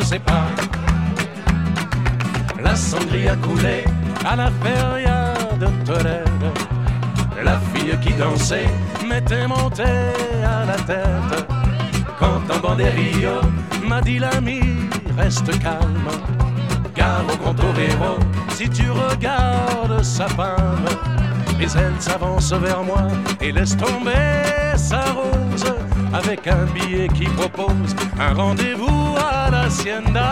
ses pas. La sangria coulait à la feria de Tolède. La fille qui dansait m'était montée à la tête. Quand un banderillo m'a dit l'ami, reste calme, car au grand torero, si tu regardes sa femme, mais elle s'avance vers moi et laisse tomber sa rose, avec un billet qui propose un rendez-vous à l'hacienda.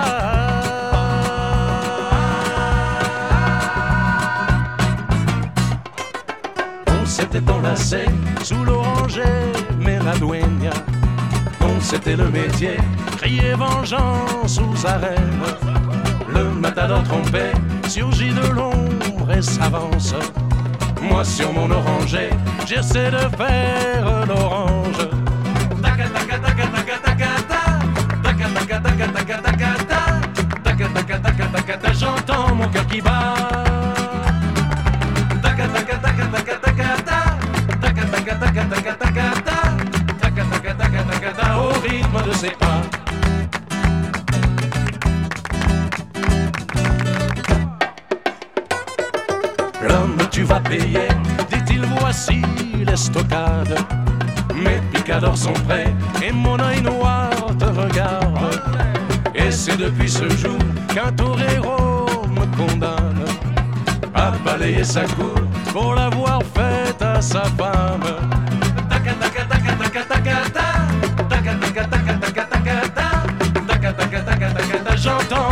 On s'était enlacé sous l'oranger, mais la dueña, dont c'était le métier, criait vengeance aux arènes. Le matador trompé surgit de l'ombre et s'avance. Moi sur mon oranger, j'essaie de faire l'orange. J'entends mon cœur qui bat. Au rythme de ses pas. L'homme, tu vas payer, dit-il, voici l'estocade. Mes picadors sont prêts et mon œil noir te regarde. Et c'est depuis ce jour qu'un torero me condamne à balayer sa cour pour l'avoir faite à sa femme. J'entends